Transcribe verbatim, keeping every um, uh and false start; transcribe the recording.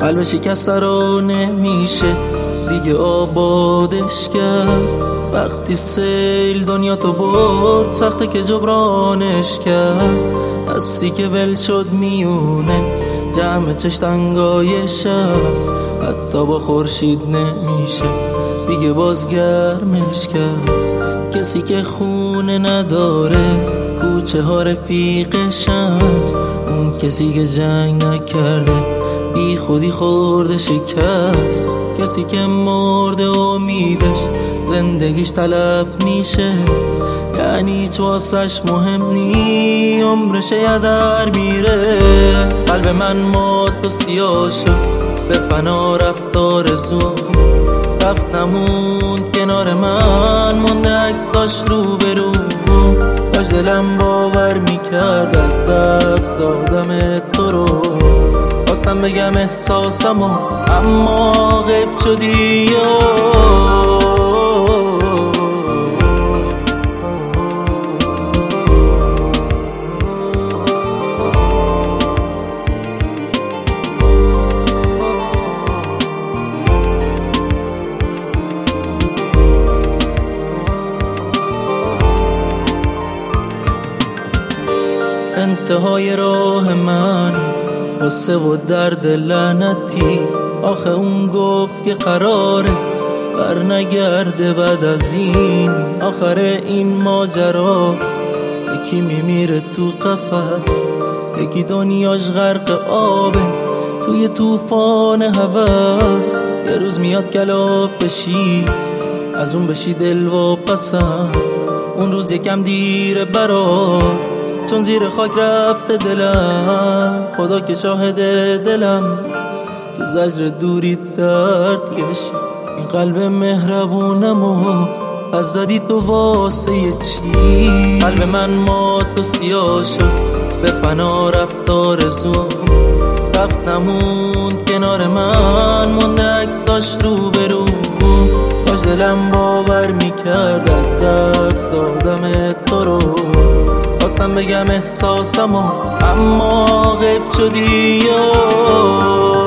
قلب شکسته رو نمیشه دیگه آبادش کرد. وقتی سیل دنیا تو برد سخته که جبرانش کرد. دستی که ول شد میونه جمع چشتنگای شب، حتی با خورشید نمیشه دیگه بازگرمش کرد. کسی که خونه نداره کوچه ها رفیقشن، اون کسی که جنگ نکرده بی خودی خورده شکست. کسی که مرده امیدش زندگیش تلف میشه، یعنی هیچ واسش مهم نی عمرش یدر میره. قلب من مات و سیاه شد به فنا رفت آرزوم، رفت نموند کنار من مونده عکساش رو برو. داشت دلم باور میکرد از دست دادم تو رو، خواستم بگم احساسمو اما غیب شدی. انتهای راه من غصه و درد لعنتی، آخه اون گفت که قراره بر نگرده بعد از این. آخر این ماجرا یکی میمیره تو قفس، یکی دنیاش غرق آبه توی طوفان هوس. یه روز میاد کلافشی از اون بشی دل و پسند، اون روز یکم دیره برات چون زیر خاک رفته دلم. خدا که شاهد دلم تو زجر دوری درد کش، این قلب مهربونمو از زدی تو واسه چی. قلب من مات و سیاه شد به فنا رفت آرزوم، رفت نموند کنار من مونده عکساش رو برو. باش دلم باور میکرد از دست دادم تو رو، خواستم بگم احساسمو اما غیب شدی.